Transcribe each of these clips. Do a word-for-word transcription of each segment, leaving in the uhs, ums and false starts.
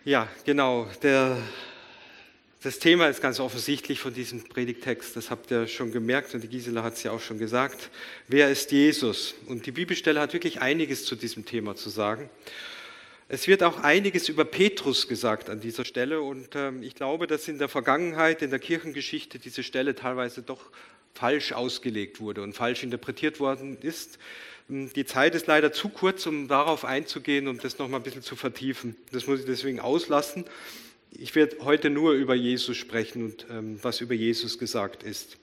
Ja, genau. Der, das Thema ist ganz offensichtlich von diesem Predigtext, das habt ihr schon gemerkt und die Gisela hat es ja auch schon gesagt. Wer ist Jesus? Und die Bibelstelle hat wirklich einiges zu diesem Thema zu sagen. Es wird auch einiges über Petrus gesagt an dieser Stelle und ähm, ich glaube, dass in der Vergangenheit, in der Kirchengeschichte diese Stelle teilweise doch falsch ausgelegt wurde und falsch interpretiert worden ist. Die Zeit ist leider zu kurz, um darauf einzugehen und das noch mal ein bisschen zu vertiefen. Das muss ich deswegen auslassen. Ich werde heute nur über Jesus sprechen und ähm, was über Jesus gesagt ist.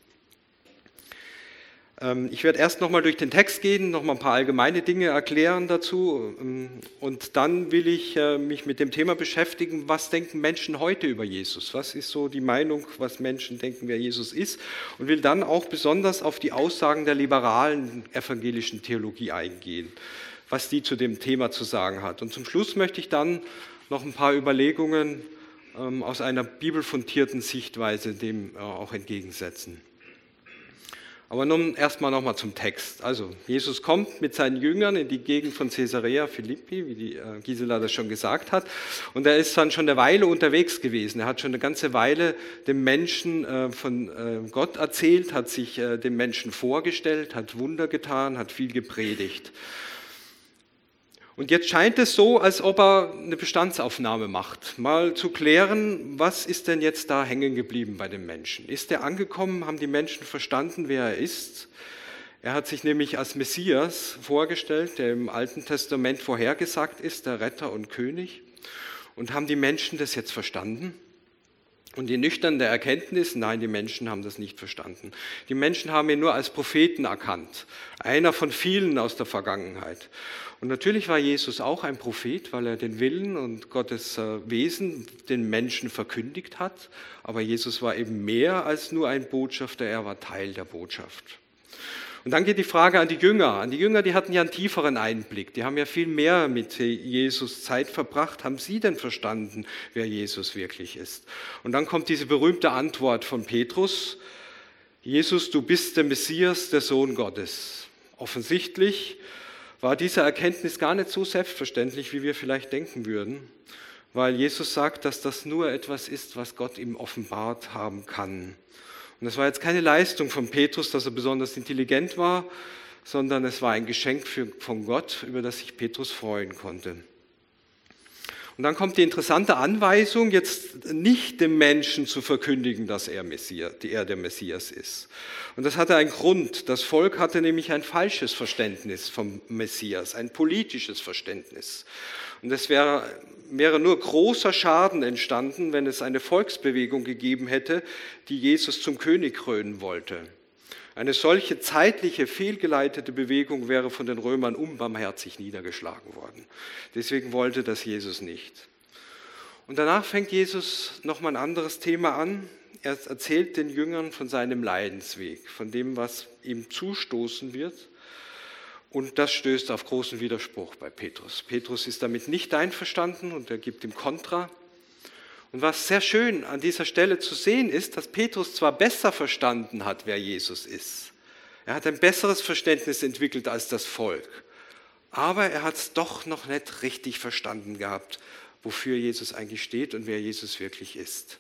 Ähm, ich werde erst noch mal durch den Text gehen, noch mal ein paar allgemeine Dinge erklären dazu ähm, und dann will ich äh, mich mit dem Thema beschäftigen, was denken Menschen heute über Jesus? Was ist so die Meinung, was Menschen denken, wer Jesus ist? Und will dann auch besonders auf die Aussagen der liberalen evangelischen Theologie eingehen, was die zu dem Thema zu sagen hat. Und zum Schluss möchte ich dann noch ein paar Überlegungen ähm, aus einer bibelfundierten Sichtweise dem äh, auch entgegensetzen. Aber nun erstmal nochmal zum Text. Also Jesus kommt mit seinen Jüngern in die Gegend von Caesarea Philippi, wie die äh, Gisela das schon gesagt hat. Und er ist dann schon eine Weile unterwegs gewesen. Er hat schon eine ganze Weile dem Menschen äh, von äh, Gott erzählt, hat sich äh, dem Menschen vorgestellt, hat Wunder getan, hat viel gepredigt. Und jetzt scheint es so, als ob er eine Bestandsaufnahme macht, mal zu klären, was ist denn jetzt da hängen geblieben bei dem Menschen? Ist er angekommen? Haben die Menschen verstanden, wer er ist? Er hat sich nämlich als Messias vorgestellt, der im Alten Testament vorhergesagt ist, der Retter und König. Und haben die Menschen das jetzt verstanden? Und die nüchterne Erkenntnis, nein, die Menschen haben das nicht verstanden. Die Menschen haben ihn nur als Propheten erkannt, einer von vielen aus der Vergangenheit. Und natürlich war Jesus auch ein Prophet, weil er den Willen und Gottes Wesen den Menschen verkündigt hat. Aber Jesus war eben mehr als nur ein Botschafter, er war Teil der Botschaft. Und dann geht die Frage an die Jünger. An die Jünger, die hatten ja einen tieferen Einblick. Die haben ja viel mehr mit Jesus Zeit verbracht. Haben sie denn verstanden, wer Jesus wirklich ist? Und dann kommt diese berühmte Antwort von Petrus. Jesus, du bist der Messias, der Sohn Gottes. Offensichtlich war diese Erkenntnis gar nicht so selbstverständlich, wie wir vielleicht denken würden, weil Jesus sagt, dass das nur etwas ist, was Gott ihm offenbart haben kann. Und das war jetzt keine Leistung von Petrus, dass er besonders intelligent war, sondern es war ein Geschenk für, von Gott, über das sich Petrus freuen konnte. Und dann kommt die interessante Anweisung, jetzt nicht dem Menschen zu verkündigen, dass er, Messias, er der Messias ist. Und das hatte einen Grund. Das Volk hatte nämlich ein falsches Verständnis vom Messias, ein politisches Verständnis. Und es wäre, wäre nur großer Schaden entstanden, wenn es eine Volksbewegung gegeben hätte, die Jesus zum König krönen wollte. Eine solche zeitliche, fehlgeleitete Bewegung wäre von den Römern unbarmherzig niedergeschlagen worden. Deswegen wollte das Jesus nicht. Und danach fängt Jesus nochmal ein anderes Thema an. Er erzählt den Jüngern von seinem Leidensweg, von dem, was ihm zustoßen wird. Und das stößt auf großen Widerspruch bei Petrus. Petrus ist damit nicht einverstanden und er gibt ihm Kontra. Und was sehr schön an dieser Stelle zu sehen ist, dass Petrus zwar besser verstanden hat, wer Jesus ist. Er hat ein besseres Verständnis entwickelt als das Volk. Aber er hat es doch noch nicht richtig verstanden gehabt, wofür Jesus eigentlich steht und wer Jesus wirklich ist.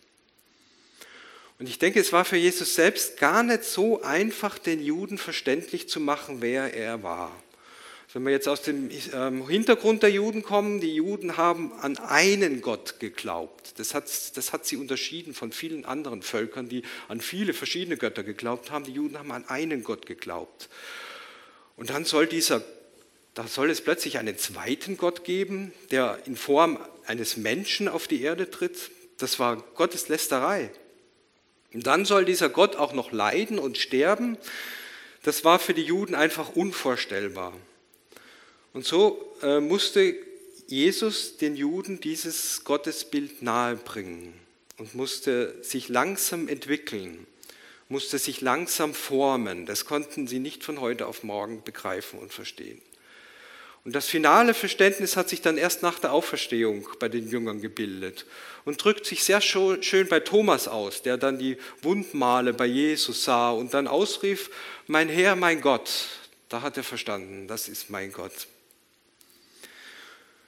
Und ich denke, es war für Jesus selbst gar nicht so einfach, den Juden verständlich zu machen, wer er war. Wenn wir jetzt aus dem Hintergrund der Juden kommen, die Juden haben an einen Gott geglaubt. Das hat, das hat sie unterschieden von vielen anderen Völkern, die an viele verschiedene Götter geglaubt haben. Die Juden haben an einen Gott geglaubt. Und dann soll dieser, da soll es plötzlich einen zweiten Gott geben, der in Form eines Menschen auf die Erde tritt. Das war Gottes Lästerei. Und dann soll dieser Gott auch noch leiden und sterben. Das war für die Juden einfach unvorstellbar. Und so äh, musste Jesus den Juden dieses Gottesbild nahebringen und musste sich langsam entwickeln, musste sich langsam formen. Das konnten sie nicht von heute auf morgen begreifen und verstehen. Und das finale Verständnis hat sich dann erst nach der Auferstehung bei den Jüngern gebildet und drückt sich sehr schön bei Thomas aus, der dann die Wundmale bei Jesus sah und dann ausrief, mein Herr, mein Gott. Da hat er verstanden, das ist mein Gott.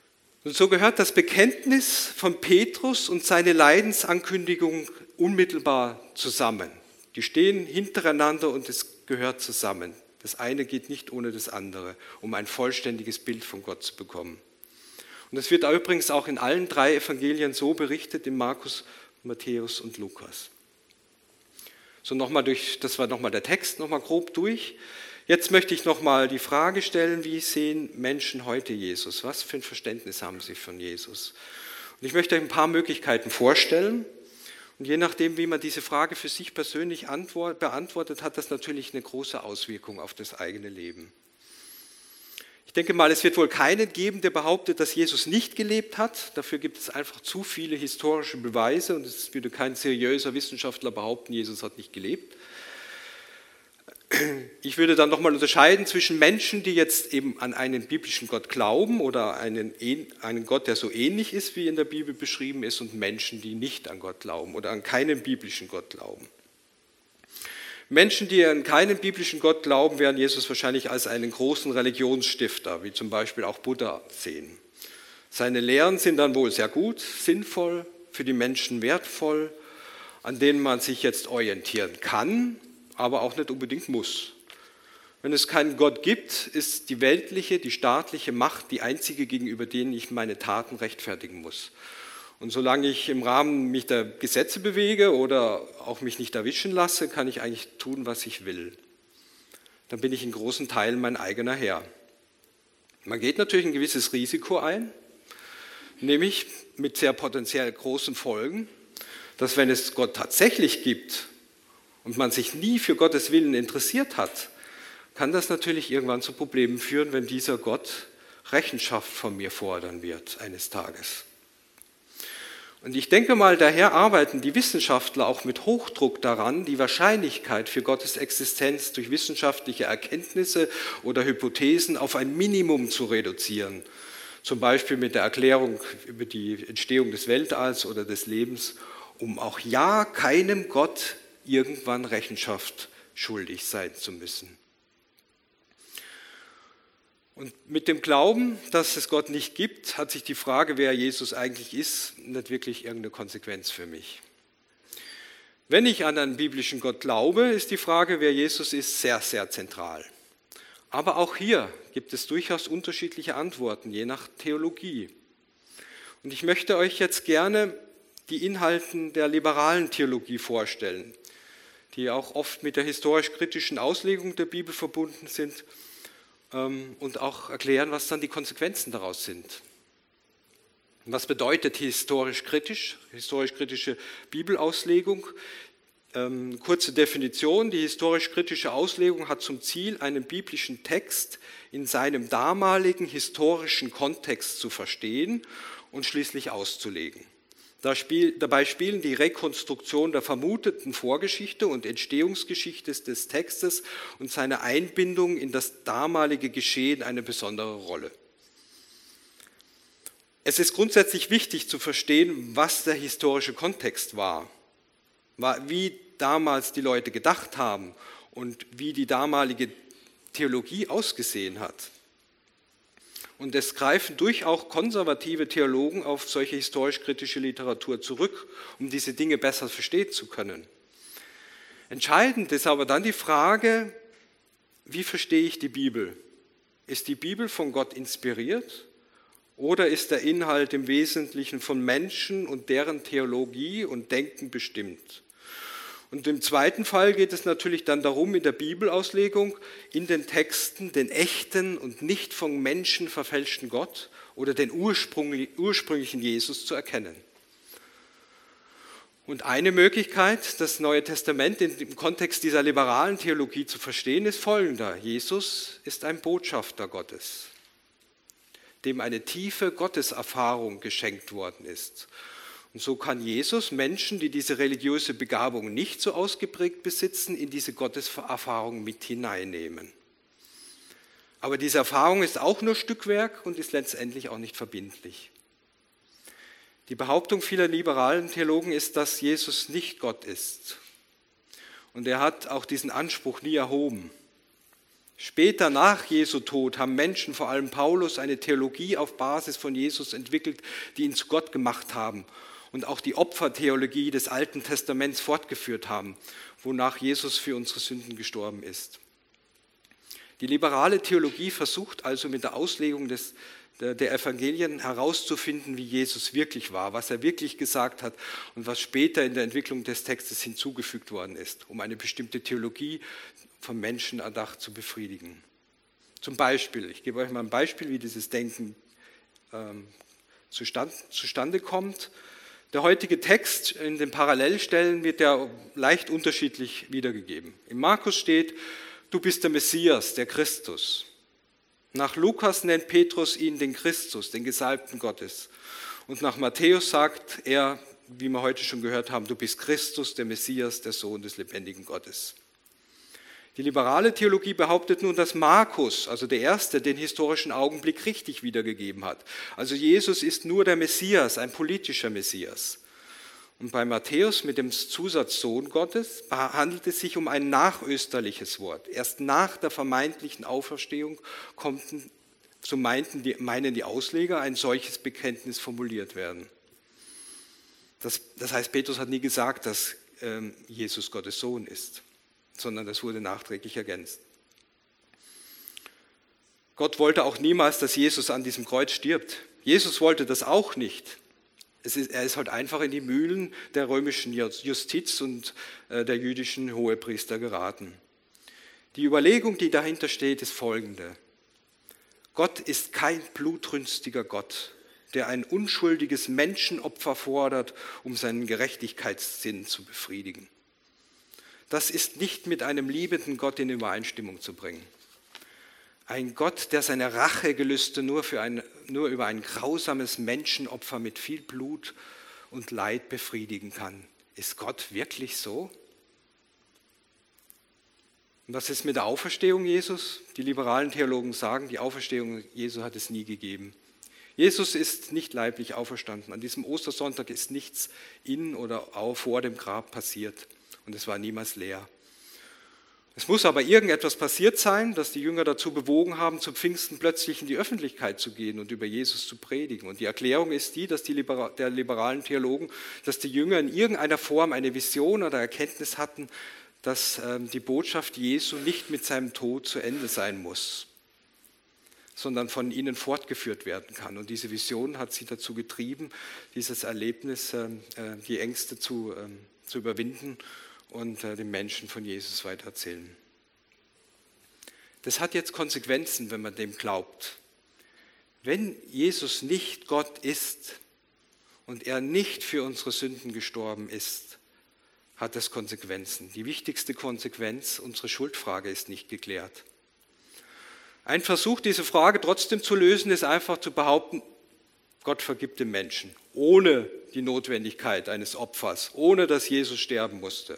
Und so gehört das Bekenntnis von Petrus und seine Leidensankündigung unmittelbar zusammen. Die stehen hintereinander und es gehört zusammen. Das eine geht nicht ohne das andere, um ein vollständiges Bild von Gott zu bekommen. Und das wird übrigens auch in allen drei Evangelien so berichtet, in Markus, Matthäus und Lukas. So nochmal durch, das war nochmal der Text, nochmal grob durch. Jetzt möchte ich nochmal die Frage stellen, wie sehen Menschen heute Jesus? Was für ein Verständnis haben sie von Jesus? Und ich möchte euch ein paar Möglichkeiten vorstellen. Und je nachdem, wie man diese Frage für sich persönlich antwort, beantwortet, hat das natürlich eine große Auswirkung auf das eigene Leben. Ich denke mal, es wird wohl keinen geben, der behauptet, dass Jesus nicht gelebt hat. Dafür gibt es einfach zu viele historische Beweise und es würde kein seriöser Wissenschaftler behaupten, Jesus hat nicht gelebt. Ich würde dann nochmal unterscheiden zwischen Menschen, die jetzt eben an einen biblischen Gott glauben oder einen, einen Gott, der so ähnlich ist, wie in der Bibel beschrieben ist, und Menschen, die nicht an Gott glauben oder an keinen biblischen Gott glauben. Menschen, die an keinen biblischen Gott glauben, werden Jesus wahrscheinlich als einen großen Religionsstifter, wie zum Beispiel auch Buddha, sehen. Seine Lehren sind dann wohl sehr gut, sinnvoll, für die Menschen wertvoll, an denen man sich jetzt orientieren kann, aber auch nicht unbedingt muss. Wenn es keinen Gott gibt, ist die weltliche, die staatliche Macht die einzige, gegenüber denen ich meine Taten rechtfertigen muss. Und solange ich im Rahmen mich der Gesetze bewege oder auch mich nicht erwischen lasse, kann ich eigentlich tun, was ich will. Dann bin ich in großen Teilen mein eigener Herr. Man geht natürlich ein gewisses Risiko ein, nämlich mit sehr potenziell großen Folgen, dass wenn es Gott tatsächlich gibt und man sich nie für Gottes Willen interessiert hat, kann das natürlich irgendwann zu Problemen führen, wenn dieser Gott Rechenschaft von mir fordern wird eines Tages. Und ich denke mal, daher arbeiten die Wissenschaftler auch mit Hochdruck daran, die Wahrscheinlichkeit für Gottes Existenz durch wissenschaftliche Erkenntnisse oder Hypothesen auf ein Minimum zu reduzieren. Zum Beispiel mit der Erklärung über die Entstehung des Weltalls oder des Lebens, um auch ja keinem Gott irgendwann Rechenschaft schuldig sein zu müssen. Und mit dem Glauben, dass es Gott nicht gibt, hat sich die Frage, wer Jesus eigentlich ist, nicht wirklich irgendeine Konsequenz für mich. Wenn ich an einen biblischen Gott glaube, ist die Frage, wer Jesus ist, sehr, sehr zentral. Aber auch hier gibt es durchaus unterschiedliche Antworten, je nach Theologie. Und ich möchte euch jetzt gerne die Inhalte der liberalen Theologie vorstellen, die auch oft mit der historisch-kritischen Auslegung der Bibel verbunden sind, und auch erklären, was dann die Konsequenzen daraus sind. Was bedeutet historisch-kritisch, historisch-kritische Bibelauslegung? Ähm, kurze Definition: Die historisch-kritische Auslegung hat zum Ziel, einen biblischen Text in seinem damaligen historischen Kontext zu verstehen und schließlich auszulegen. Da spiel, dabei spielen die Rekonstruktion der vermuteten Vorgeschichte und Entstehungsgeschichte des Textes und seine Einbindung in das damalige Geschehen eine besondere Rolle. Es ist grundsätzlich wichtig zu verstehen, was der historische Kontext war, wie damals die Leute gedacht haben und wie die damalige Theologie ausgesehen hat. Und es greifen durchaus konservative Theologen auf solche historisch-kritische Literatur zurück, um diese Dinge besser verstehen zu können. Entscheidend ist aber dann die Frage, wie verstehe ich die Bibel? Ist die Bibel von Gott inspiriert oder ist der Inhalt im Wesentlichen von Menschen und deren Theologie und Denken bestimmt? Und im zweiten Fall geht es natürlich dann darum, in der Bibelauslegung in den Texten den echten und nicht von Menschen verfälschten Gott oder den ursprünglichen Jesus zu erkennen. Und eine Möglichkeit, das Neue Testament im Kontext dieser liberalen Theologie zu verstehen, ist folgender: Jesus ist ein Botschafter Gottes, dem eine tiefe Gotteserfahrung geschenkt worden ist. Und so kann Jesus Menschen, die diese religiöse Begabung nicht so ausgeprägt besitzen, in diese Gotteserfahrung mit hineinnehmen. Aber diese Erfahrung ist auch nur Stückwerk und ist letztendlich auch nicht verbindlich. Die Behauptung vieler liberalen Theologen ist, dass Jesus nicht Gott ist. Und er hat auch diesen Anspruch nie erhoben. Später nach Jesu Tod haben Menschen, vor allem Paulus, eine Theologie auf Basis von Jesus entwickelt, die ihn zu Gott gemacht haben und auch die Opfertheologie des Alten Testaments fortgeführt haben, wonach Jesus für unsere Sünden gestorben ist. Die liberale Theologie versucht also mit der Auslegung des, der, der Evangelien herauszufinden, wie Jesus wirklich war, was er wirklich gesagt hat und was später in der Entwicklung des Textes hinzugefügt worden ist, um eine bestimmte Theologie vom Menschen erdacht zu befriedigen. Zum Beispiel, ich gebe euch mal ein Beispiel, wie dieses Denken ähm, zustand, zustande kommt. Der heutige Text in den Parallelstellen wird ja leicht unterschiedlich wiedergegeben. Im Markus steht, du bist der Messias, der Christus. Nach Lukas nennt Petrus ihn den Christus, den Gesalbten Gottes. Und nach Matthäus sagt er, wie wir heute schon gehört haben, du bist Christus, der Messias, der Sohn des lebendigen Gottes. Die liberale Theologie behauptet nun, dass Markus, also der Erste, den historischen Augenblick richtig wiedergegeben hat. Also Jesus ist nur der Messias, ein politischer Messias. Und bei Matthäus mit dem Zusatz Sohn Gottes handelt es sich um ein nachösterliches Wort. Erst nach der vermeintlichen Auferstehung konnten, so meinten die, meinen die Ausleger, ein solches Bekenntnis formuliert werden. Das, das heißt, Petrus hat nie gesagt, dass ähm, Jesus Gottes Sohn ist, sondern das wurde nachträglich ergänzt. Gott wollte auch niemals, dass Jesus an diesem Kreuz stirbt. Jesus wollte das auch nicht. Es ist, er ist halt einfach in die Mühlen der römischen Justiz und äh, der jüdischen Hohepriester geraten. Die Überlegung, die dahinter steht, ist folgende. Gott ist kein blutrünstiger Gott, der ein unschuldiges Menschenopfer fordert, um seinen Gerechtigkeitssinn zu befriedigen. Das ist nicht mit einem liebenden Gott in Übereinstimmung zu bringen. Ein Gott, der seine Rachegelüste nur, für ein, nur über ein grausames Menschenopfer mit viel Blut und Leid befriedigen kann. Ist Gott wirklich so? Und was ist mit der Auferstehung Jesus? Die liberalen Theologen sagen, die Auferstehung Jesu hat es nie gegeben. Jesus ist nicht leiblich auferstanden. An diesem Ostersonntag ist nichts in oder auch vor dem Grab passiert. Und es war niemals leer. Es muss aber irgendetwas passiert sein, das die Jünger dazu bewogen haben, zu Pfingsten plötzlich in die Öffentlichkeit zu gehen und über Jesus zu predigen. Und die Erklärung ist die, dass die Libera- der liberalen Theologen, dass die Jünger in irgendeiner Form eine Vision oder Erkenntnis hatten, dass ähm, die Botschaft Jesu nicht mit seinem Tod zu Ende sein muss, sondern von ihnen fortgeführt werden kann. Und diese Vision hat sie dazu getrieben, dieses Erlebnis, äh, die Ängste zu, äh, zu überwinden und äh, den Menschen von Jesus weitererzählen. Das hat jetzt Konsequenzen, wenn man dem glaubt. Wenn Jesus nicht Gott ist und er nicht für unsere Sünden gestorben ist, hat das Konsequenzen. Die wichtigste Konsequenz, unsere Schuldfrage ist nicht geklärt. Ein Versuch, diese Frage trotzdem zu lösen, ist einfach zu behaupten, Gott vergibt den Menschen, ohne die Notwendigkeit eines Opfers, ohne dass Jesus sterben musste.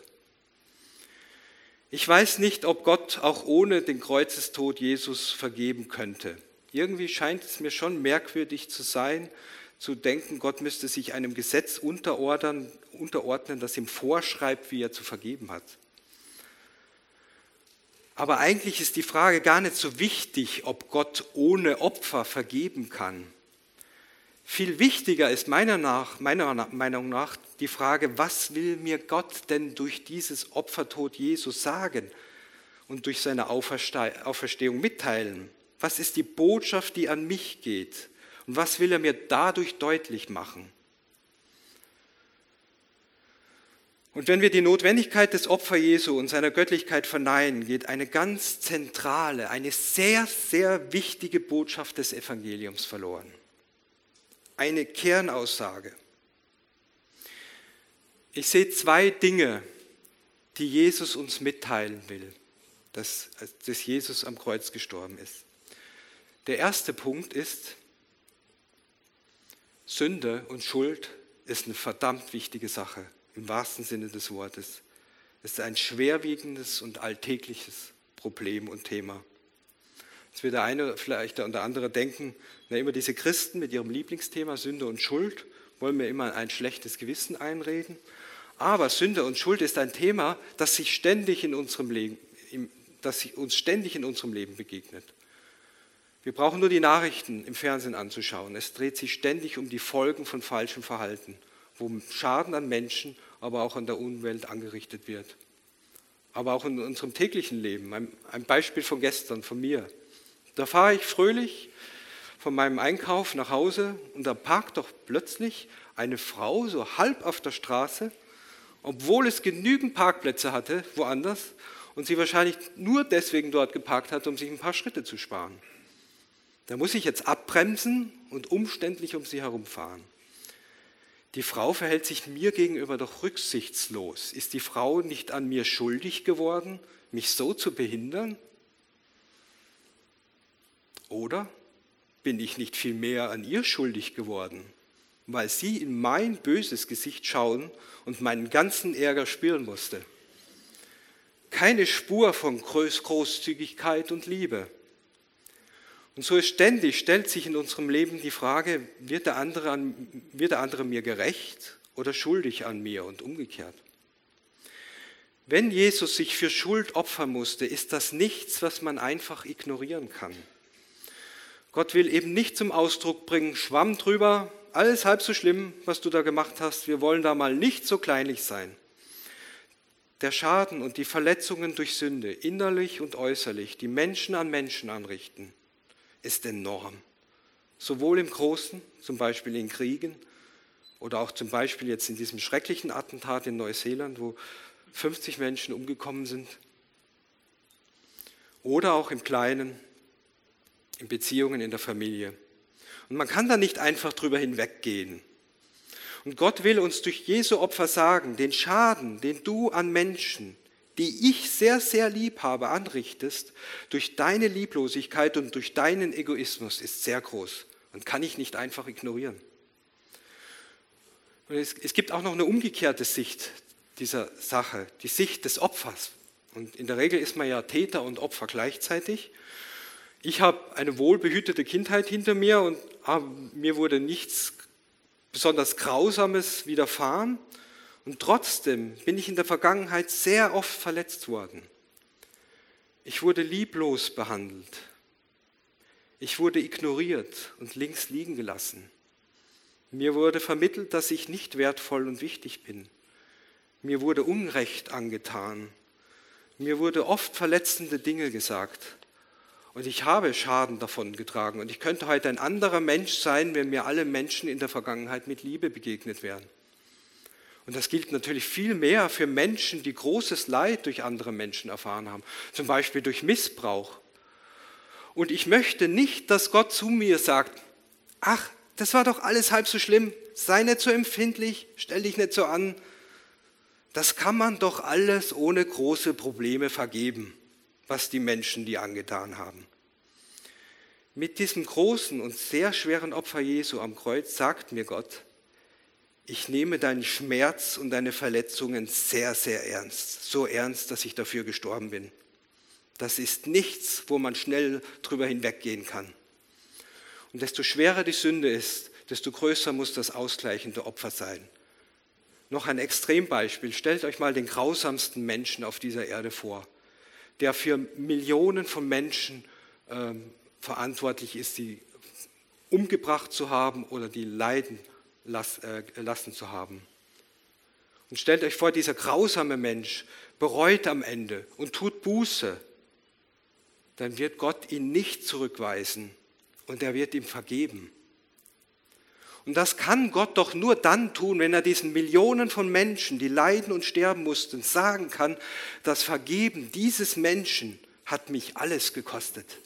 Ich weiß nicht, ob Gott auch ohne den Kreuzestod Jesus vergeben könnte. Irgendwie scheint es mir schon merkwürdig zu sein, zu denken, Gott müsste sich einem Gesetz unterordnen, unterordnen, das ihm vorschreibt, wie er zu vergeben hat. Aber eigentlich ist die Frage gar nicht so wichtig, ob Gott ohne Opfer vergeben kann. Viel wichtiger ist meiner, nach, meiner Meinung nach die Frage, was will mir Gott denn durch dieses Opfertod Jesus sagen und durch seine Auferstehung mitteilen? Was ist die Botschaft, die an mich geht? Und was will er mir dadurch deutlich machen? Und wenn wir die Notwendigkeit des Opfers Jesu und seiner Göttlichkeit verneinen, geht eine ganz zentrale, eine sehr, sehr wichtige Botschaft des Evangeliums verloren. Eine Kernaussage. Ich sehe zwei Dinge, die Jesus uns mitteilen will, dass, dass Jesus am Kreuz gestorben ist. Der erste Punkt ist, Sünde und Schuld ist eine verdammt wichtige Sache, im wahrsten Sinne des Wortes. Es ist ein schwerwiegendes und alltägliches Problem und Thema. Jetzt wird der eine vielleicht der andere denken, na, immer diese Christen mit ihrem Lieblingsthema Sünde und Schuld wollen mir immer ein schlechtes Gewissen einreden. Aber Sünde und Schuld ist ein Thema, das sich ständig in unserem Leben, das uns ständig in unserem Leben begegnet. Wir brauchen nur die Nachrichten im Fernsehen anzuschauen. Es dreht sich ständig um die Folgen von falschem Verhalten, wo Schaden an Menschen, aber auch an der Umwelt angerichtet wird. Aber auch in unserem täglichen Leben. Ein Beispiel von gestern, von mir. Da fahre ich fröhlich von meinem Einkauf nach Hause und da parkt doch plötzlich eine Frau so halb auf der Straße, obwohl es genügend Parkplätze hatte, woanders, und sie wahrscheinlich nur deswegen dort geparkt hat, um sich ein paar Schritte zu sparen. Da muss ich jetzt abbremsen und umständlich um sie herumfahren. Die Frau verhält sich mir gegenüber doch rücksichtslos. Ist die Frau nicht an mir schuldig geworden, mich so zu behindern? Oder bin ich nicht viel mehr an ihr schuldig geworden, weil sie in mein böses Gesicht schauen und meinen ganzen Ärger spüren musste? Keine Spur von Großzügigkeit und Liebe. Und so ist ständig, stellt sich in unserem Leben die Frage, wird der andere, an, wird der andere mir gerecht oder schuldig an mir und umgekehrt? Wenn Jesus sich für Schuld opfern musste, ist das nichts, was man einfach ignorieren kann. Gott will eben nicht zum Ausdruck bringen, Schwamm drüber, alles halb so schlimm, was du da gemacht hast, wir wollen da mal nicht so kleinlich sein. Der Schaden und die Verletzungen durch Sünde, innerlich und äußerlich, die Menschen an Menschen anrichten, ist enorm. Sowohl im Großen, zum Beispiel in Kriegen, oder auch zum Beispiel jetzt in diesem schrecklichen Attentat in Neuseeland, wo fünfzig Menschen umgekommen sind, oder auch im Kleinen, in Beziehungen in der Familie. Und man kann da nicht einfach drüber hinweggehen. Und Gott will uns durch Jesu Opfer sagen, den Schaden, den du an Menschen, die ich sehr, sehr lieb habe, anrichtest, durch deine Lieblosigkeit und durch deinen Egoismus ist sehr groß und kann ich nicht einfach ignorieren. Und es, es gibt auch noch eine umgekehrte Sicht dieser Sache, die Sicht des Opfers. Und in der Regel ist man ja Täter und Opfer gleichzeitig. Ich habe eine wohlbehütete Kindheit hinter mir und mir wurde nichts besonders Grausames widerfahren. Und trotzdem bin ich in der Vergangenheit sehr oft verletzt worden. Ich wurde lieblos behandelt. Ich wurde ignoriert und links liegen gelassen. Mir wurde vermittelt, dass ich nicht wertvoll und wichtig bin. Mir wurde Unrecht angetan. Mir wurde oft verletzende Dinge gesagt. Und ich habe Schaden davon getragen. Und ich könnte heute ein anderer Mensch sein, wenn mir alle Menschen in der Vergangenheit mit Liebe begegnet wären. Und das gilt natürlich viel mehr für Menschen, die großes Leid durch andere Menschen erfahren haben, zum Beispiel durch Missbrauch. Und ich möchte nicht, dass Gott zu mir sagt, ach, das war doch alles halb so schlimm, sei nicht so empfindlich, stell dich nicht so an. Das kann man doch alles ohne große Probleme vergeben, was die Menschen dir angetan haben. Mit diesem großen und sehr schweren Opfer Jesu am Kreuz sagt mir Gott, ich nehme deinen Schmerz und deine Verletzungen sehr, sehr ernst. So ernst, dass ich dafür gestorben bin. Das ist nichts, wo man schnell drüber hinweggehen kann. Und desto schwerer die Sünde ist, desto größer muss das ausgleichende Opfer sein. Noch ein Extrembeispiel. Stellt euch mal den grausamsten Menschen auf dieser Erde vor, der für Millionen von Menschen ähm, verantwortlich ist, die umgebracht zu haben oder die leiden lassen zu haben. Und stellt euch vor, dieser grausame Mensch bereut am Ende und tut Buße, dann wird Gott ihn nicht zurückweisen und er wird ihm vergeben. Und das kann Gott doch nur dann tun, wenn er diesen Millionen von Menschen, die leiden und sterben mussten, sagen kann, das Vergeben dieses Menschen hat mich alles gekostet.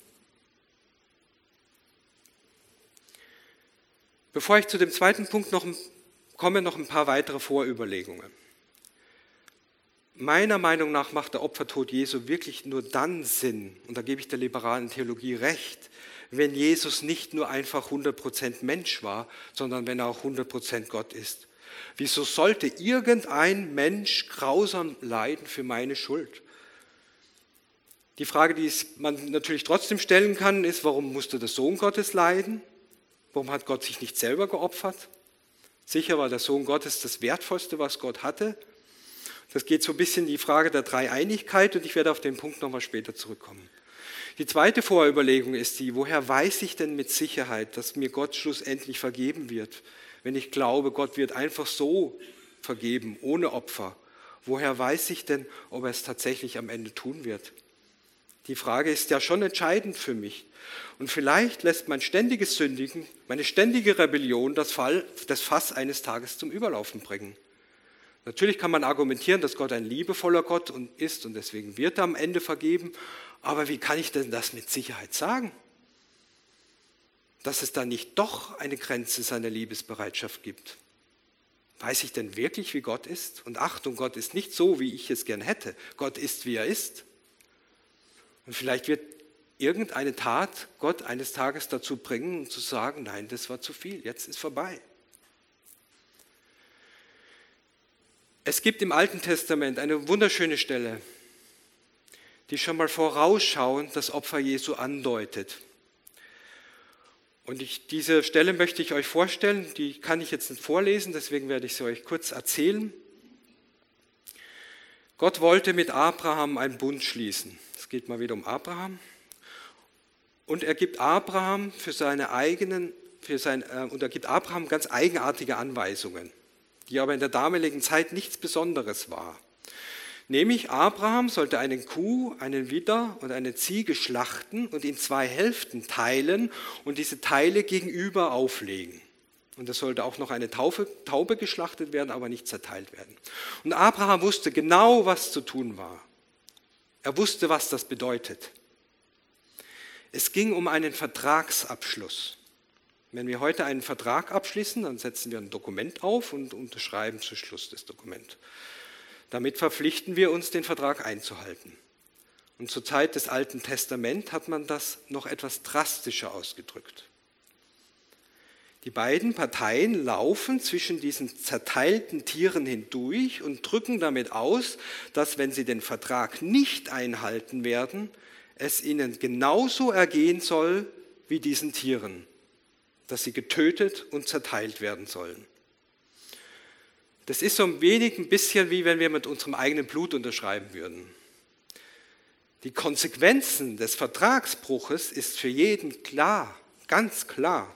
Bevor ich zu dem zweiten Punkt noch komme, noch ein paar weitere Vorüberlegungen. Meiner Meinung nach macht der Opfertod Jesu wirklich nur dann Sinn, und da gebe ich der liberalen Theologie recht, wenn Jesus nicht nur einfach hundert Prozent Mensch war, sondern wenn er auch hundert Prozent Gott ist. Wieso sollte irgendein Mensch grausam leiden für meine Schuld? Die Frage, die man natürlich trotzdem stellen kann, ist, warum musste der Sohn Gottes leiden? Warum hat Gott sich nicht selber geopfert? Sicher war der Sohn Gottes das Wertvollste, was Gott hatte. Das geht so ein bisschen in die Frage der Dreieinigkeit und ich werde auf den Punkt nochmal später zurückkommen. Die zweite Vorüberlegung ist die, woher weiß ich denn mit Sicherheit, dass mir Gott schlussendlich vergeben wird, wenn ich glaube, Gott wird einfach so vergeben, ohne Opfer. Woher weiß ich denn, ob er es tatsächlich am Ende tun wird? Die Frage ist ja schon entscheidend für mich. Und vielleicht lässt mein ständiges Sündigen, meine ständige Rebellion das, Fall, das Fass eines Tages zum Überlaufen bringen. Natürlich kann man argumentieren, dass Gott ein liebevoller Gott ist und deswegen wird er am Ende vergeben. Aber wie kann ich denn das mit Sicherheit sagen? Dass es da nicht doch eine Grenze seiner Liebesbereitschaft gibt. Weiß ich denn wirklich, wie Gott ist? Und Achtung, Gott ist nicht so, wie ich es gern hätte. Gott ist, wie er ist. Und vielleicht wird irgendeine Tat Gott eines Tages dazu bringen, um zu sagen, nein, das war zu viel, jetzt ist vorbei. Es gibt im Alten Testament eine wunderschöne Stelle, die schon mal vorausschauend das Opfer Jesu andeutet. Und ich, diese Stelle möchte ich euch vorstellen, die kann ich jetzt nicht vorlesen, deswegen werde ich sie euch kurz erzählen. Gott wollte mit Abraham einen Bund schließen. Es geht mal wieder um Abraham. Und er gibt Abraham für seine eigenen, für sein, äh, und er gibt Abraham ganz eigenartige Anweisungen, die aber in der damaligen Zeit nichts Besonderes war. Nämlich Abraham sollte einen Kuh, einen Widder und eine Ziege schlachten und in zwei Hälften teilen und diese Teile gegenüber auflegen. Und es sollte auch noch eine Taufe, Taube geschlachtet werden, aber nicht zerteilt werden. Und Abraham wusste genau, was zu tun war. Er wusste, was das bedeutet. Es ging um einen Vertragsabschluss. Wenn wir heute einen Vertrag abschließen, dann setzen wir ein Dokument auf und unterschreiben zu Schluss das Dokument. Damit verpflichten wir uns, den Vertrag einzuhalten. Und zur Zeit des Alten Testaments hat man das noch etwas drastischer ausgedrückt. Die beiden Parteien laufen zwischen diesen zerteilten Tieren hindurch und drücken damit aus, dass, wenn sie den Vertrag nicht einhalten werden, es ihnen genauso ergehen soll wie diesen Tieren, dass sie getötet und zerteilt werden sollen. Das ist so ein wenig ein bisschen wie wenn wir mit unserem eigenen Blut unterschreiben würden. Die Konsequenzen des Vertragsbruches ist für jeden klar, ganz klar.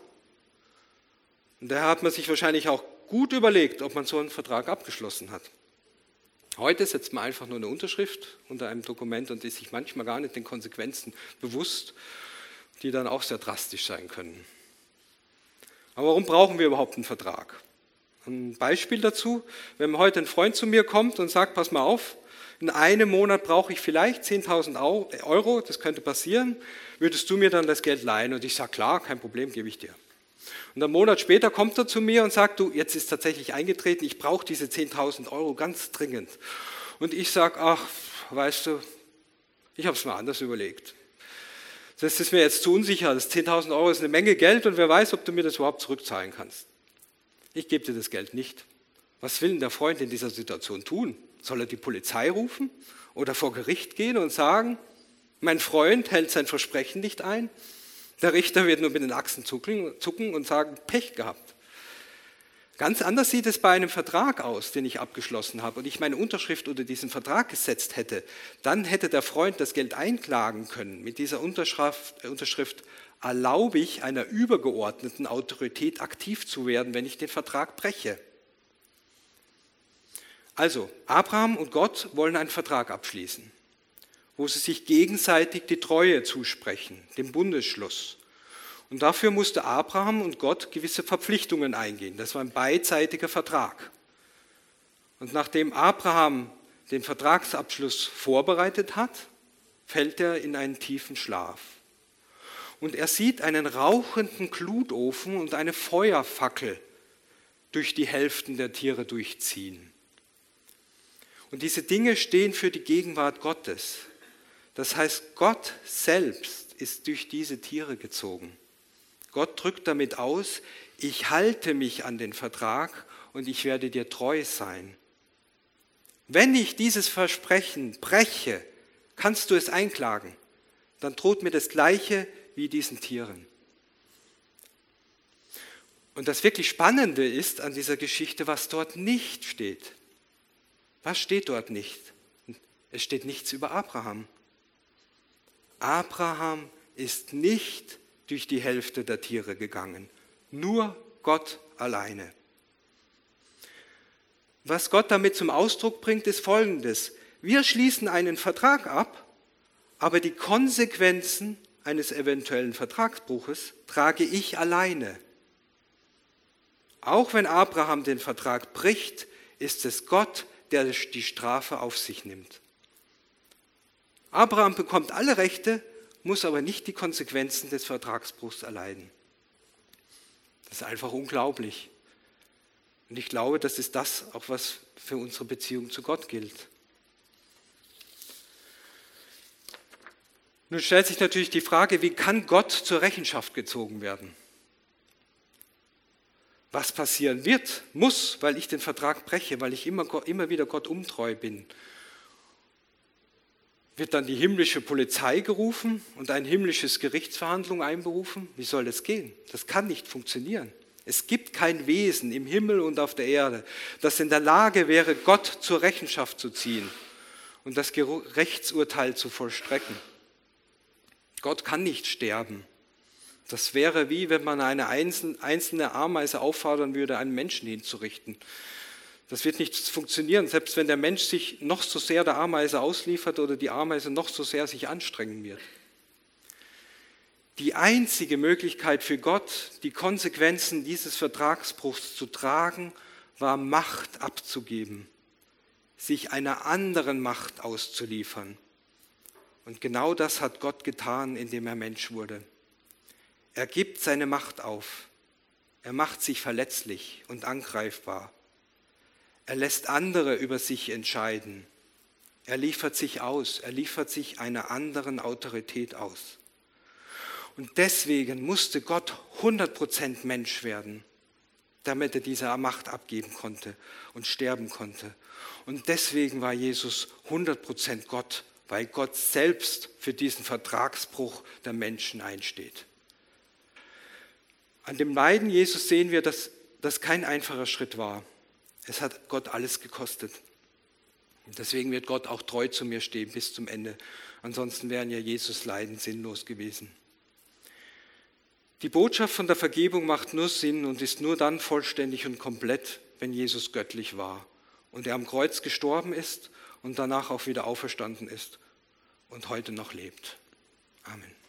Und daher hat man sich wahrscheinlich auch gut überlegt, ob man so einen Vertrag abgeschlossen hat. Heute setzt man einfach nur eine Unterschrift unter einem Dokument und ist sich manchmal gar nicht den Konsequenzen bewusst, die dann auch sehr drastisch sein können. Aber warum brauchen wir überhaupt einen Vertrag? Ein Beispiel dazu, wenn heute ein Freund zu mir kommt und sagt, pass mal auf, in einem Monat brauche ich vielleicht zehntausend Euro, das könnte passieren, würdest du mir dann das Geld leihen? Und ich sage, klar, kein Problem, gebe ich dir. Und einen Monat später kommt er zu mir und sagt, du, jetzt ist tatsächlich eingetreten, ich brauche diese zehntausend Euro ganz dringend. Und ich sage, ach, weißt du, ich habe es mir anders überlegt. Das ist mir jetzt zu unsicher, das zehntausend Euro ist eine Menge Geld und wer weiß, ob du mir das überhaupt zurückzahlen kannst. Ich gebe dir das Geld nicht. Was will denn der Freund in dieser Situation tun? Soll er die Polizei rufen oder vor Gericht gehen und sagen, mein Freund hält sein Versprechen nicht ein? Der Richter wird nur mit den Achseln zucken und sagen, Pech gehabt. Ganz anders sieht es bei einem Vertrag aus, den ich abgeschlossen habe und ich meine Unterschrift unter diesen Vertrag gesetzt hätte. Dann hätte der Freund das Geld einklagen können. Mit dieser Unterschrift, Unterschrift erlaube ich einer übergeordneten Autorität aktiv zu werden, wenn ich den Vertrag breche. Also, Abraham und Gott wollen einen Vertrag abschließen, wo sie sich gegenseitig die Treue zusprechen, den Bundesschluss. Und dafür musste Abraham und Gott gewisse Verpflichtungen eingehen. Das war ein beidseitiger Vertrag. Und nachdem Abraham den Vertragsabschluss vorbereitet hat, fällt er in einen tiefen Schlaf. Und er sieht einen rauchenden Glutofen und eine Feuerfackel durch die Hälften der Tiere durchziehen. Und diese Dinge stehen für die Gegenwart Gottes. Das heißt, Gott selbst ist durch diese Tiere gezogen. Gott drückt damit aus, ich halte mich an den Vertrag und ich werde dir treu sein. Wenn ich dieses Versprechen breche, kannst du es einklagen. Dann droht mir das Gleiche wie diesen Tieren. Und das wirklich Spannende ist an dieser Geschichte, was dort nicht steht. Was steht dort nicht? Es steht nichts über Abraham. Abraham ist nicht durch die Hälfte der Tiere gegangen. Nur Gott alleine. Was Gott damit zum Ausdruck bringt, ist Folgendes. Wir schließen einen Vertrag ab, aber die Konsequenzen eines eventuellen Vertragsbruches trage ich alleine. Auch wenn Abraham den Vertrag bricht, ist es Gott, der die Strafe auf sich nimmt. Abraham bekommt alle Rechte, muss aber nicht die Konsequenzen des Vertragsbruchs erleiden. Das ist einfach unglaublich. Und ich glaube, das ist das auch, was für unsere Beziehung zu Gott gilt. Nun stellt sich natürlich die Frage, wie kann Gott zur Rechenschaft gezogen werden? Was passieren wird, muss, weil ich den Vertrag breche, weil ich immer, immer wieder Gott untreu bin. Wird dann die himmlische Polizei gerufen und ein himmlisches Gerichtsverhandlung einberufen? Wie soll das gehen? Das kann nicht funktionieren. Es gibt kein Wesen im Himmel und auf der Erde, das in der Lage wäre, Gott zur Rechenschaft zu ziehen und das Rechtsurteil zu vollstrecken. Gott kann nicht sterben. Das wäre wie, wenn man eine einzelne Ameise auffordern würde, einen Menschen hinzurichten. Das wird nicht funktionieren, selbst wenn der Mensch sich noch so sehr der Ameise ausliefert oder die Ameise noch so sehr sich anstrengen wird. Die einzige Möglichkeit für Gott, die Konsequenzen dieses Vertragsbruchs zu tragen, war Macht abzugeben, sich einer anderen Macht auszuliefern. Und genau das hat Gott getan, indem er Mensch wurde. Er gibt seine Macht auf. Er macht sich verletzlich und angreifbar. Er lässt andere über sich entscheiden. Er liefert sich aus. Er liefert sich einer anderen Autorität aus. Und deswegen musste Gott hundert Prozent Mensch werden, damit er diese Macht abgeben konnte und sterben konnte. Und deswegen war Jesus hundert Prozent Gott, weil Gott selbst für diesen Vertragsbruch der Menschen einsteht. An dem Leiden Jesus sehen wir, dass das kein einfacher Schritt war. Es hat Gott alles gekostet. Und deswegen wird Gott auch treu zu mir stehen bis zum Ende. Ansonsten wären ja Jesus Leiden sinnlos gewesen. Die Botschaft von der Vergebung macht nur Sinn und ist nur dann vollständig und komplett, wenn Jesus göttlich war und er am Kreuz gestorben ist und danach auch wieder auferstanden ist und heute noch lebt. Amen.